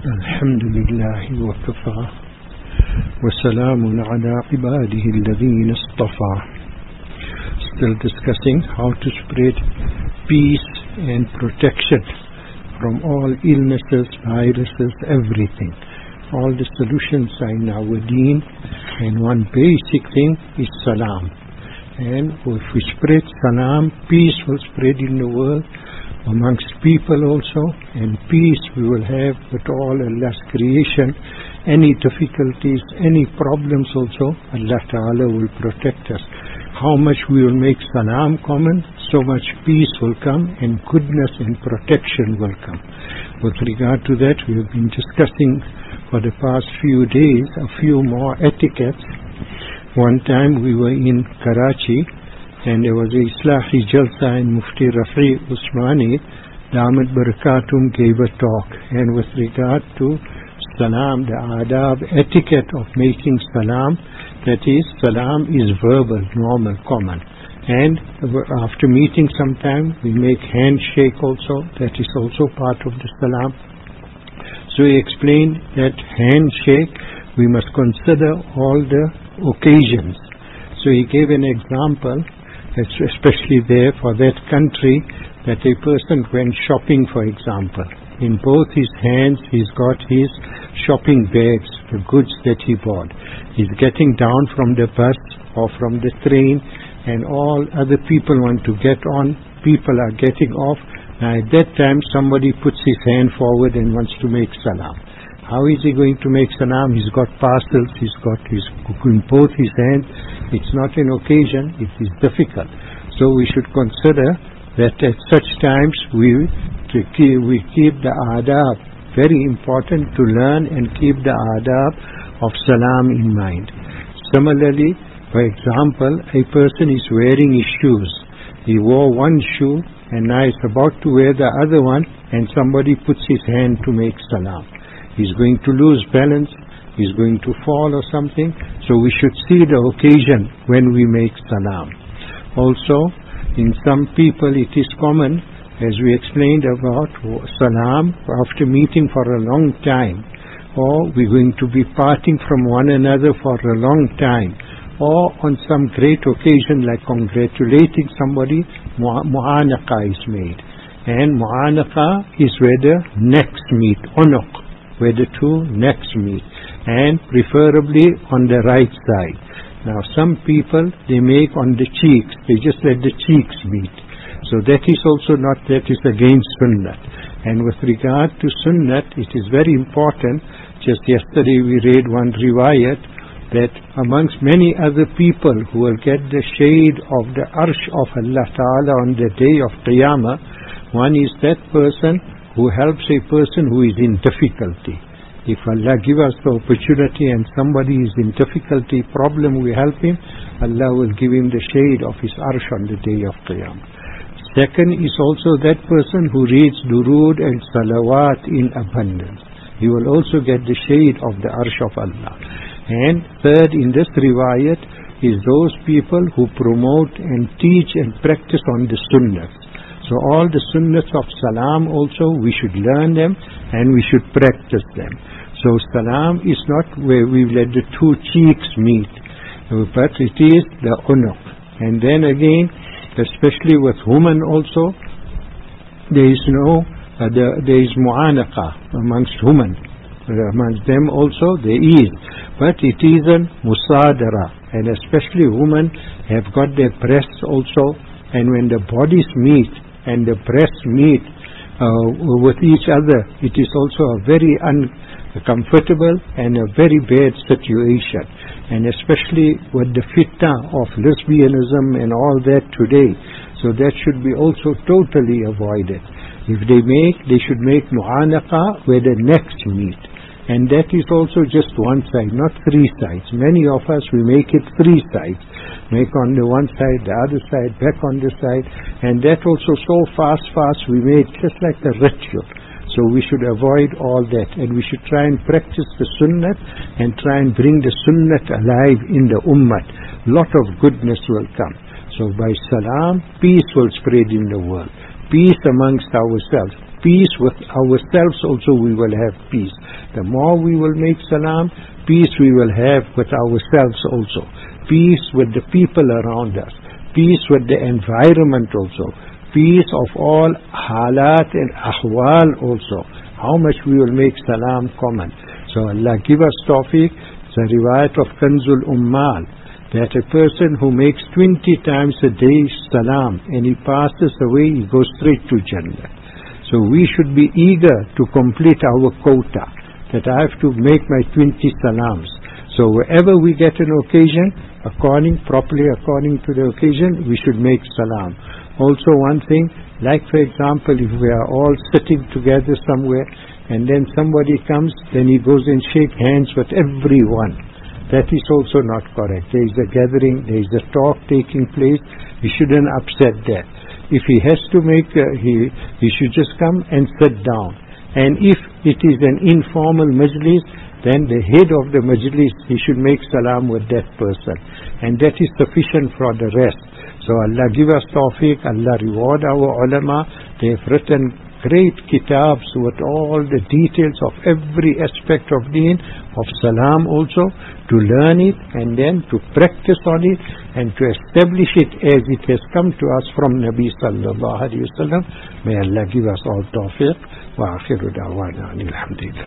الحمد لله وكفى وسلام على عباده الذين اصطفى. Still discussing how to spread peace and protection from all illnesses, viruses, everything. All the solutions are in our deen, and one basic thing is salam. And if we spread salam, peace will spread in the world amongst people also, and peace we will have with all Allah's creation. Any difficulties, any problems also, Allah Ta'ala will protect us. How much we will make salam common, so much peace will come and goodness and protection will come. With regard to that, we have been discussing for the past few days a few more etiquettes. One time we were in Karachi, and there was a Islahi Jalsa, and Mufti Rafi Usmani Damat Barakatum gave a talk, and with regard to salam, the adab, etiquette of making salam, that is, salam is verbal, normal, common, and after meeting sometime we make handshake also, that is also part of the salam. So he explained that handshake we must consider all the occasions. So he gave an example, especially there for that country, that a person went shopping, for example. In both his hands he's got his shopping bags, the goods that he bought. He's getting down from the bus or from the train, and all other people want to get on. People are getting off. Now at that time somebody puts his hand forward and wants to make salam. How is he going to make salam? He's got parcels, he's got his in both his hands. It's not an occasion, it is difficult. So we should consider that at such times we keep the adab, very important to learn and keep the adab of salam in mind. Similarly, for example, a person is wearing his shoes. He wore one shoe and now is about to wear the other one, and somebody puts his hand to make salam. He's going to lose balance, he's going to fall or something, so we should see the occasion when we make salam. Also, in some people it is common, as we explained about salam after meeting for a long time, or we're going to be parting from one another for a long time, or on some great occasion like congratulating somebody, mu'anaqa is made. And mu'anaqa is where the necks meet, unuq, where the two necks meet, and preferably on the right side. Now some people, they make on the cheeks, they just let the cheeks meet. So that is also not, that is against sunnat. And with regard to sunnat, it is very important. Just yesterday we read one riwayat that amongst many other people who will get the shade of the arsh of Allah Ta'ala on the day of Qiyamah, one is that person who helps a person who is in difficulty. If Allah give us the opportunity and somebody is in difficulty, problem, we help him, Allah will give him the shade of his arsh on the day of Qiyamah. Second is also that person who reads durood and salawat in abundance. He will also get the shade of the arsh of Allah. And third in this riwayat is those people who promote and teach and practice on the sunnahs. So all the sunnahs of salam also, we should learn them and we should practice them. So salam is not where we let the two cheeks meet, but it is the unuq. And then again, especially with women also, there is there is mu'anaqa amongst women. Amongst them also there is, but it is a musadara, and especially women have got their breasts also, and when the bodies meet and the breasts meet with each other, it is also a very uncomfortable and a very bad situation, and especially with the fitna of lesbianism and all that today. So that should be also totally avoided. If they should make mu'anaqa where the necks meet. And that is also just one side, not three sides. Many of us, we make it three sides. Make on the one side, the other side, back on the side. And that also so fast, we made just like a ritual. So we should avoid all that. And we should try and practice the sunnah and try and bring the sunnah alive in the ummah. Lot of goodness will come. So by salam, peace will spread in the world. Peace amongst ourselves. peace with ourselves also we will have peace. The more we will make salam, peace we will have with ourselves also. Peace with the people around us. Peace with the environment also. Peace of all halat and ahwal also. How much we will make salam common. So Allah give us tawfiq. It's a riwayat of Kanzul Ummal, that a person who makes 20 times a day salam and he passes away, he goes straight to Jannah. So we should be eager to complete our quota, that I have to make my 20 salams. So wherever we get an occasion, according to the occasion, we should make salam. Also one thing, like for example, if we are all sitting together somewhere and then somebody comes, then he goes and shake hands with everyone. That is also not correct. There is a gathering, there is a talk taking place. We shouldn't upset that. If he has to make, he should just come and sit down. And if it is an informal majlis, then the head of the majlis, he should make salam with that person. And that is sufficient for the rest. So Allah give us tawfiq, Allah reward our ulama. They have written great kitabs with all the details of every aspect of deen, of salam also, to learn it and then to practice on it and to establish it as it has come to us from Nabi sallallahu alayhi wa sallam. May Allah give us all tawfiq. Wa akhiru da'wana alhamdulillah.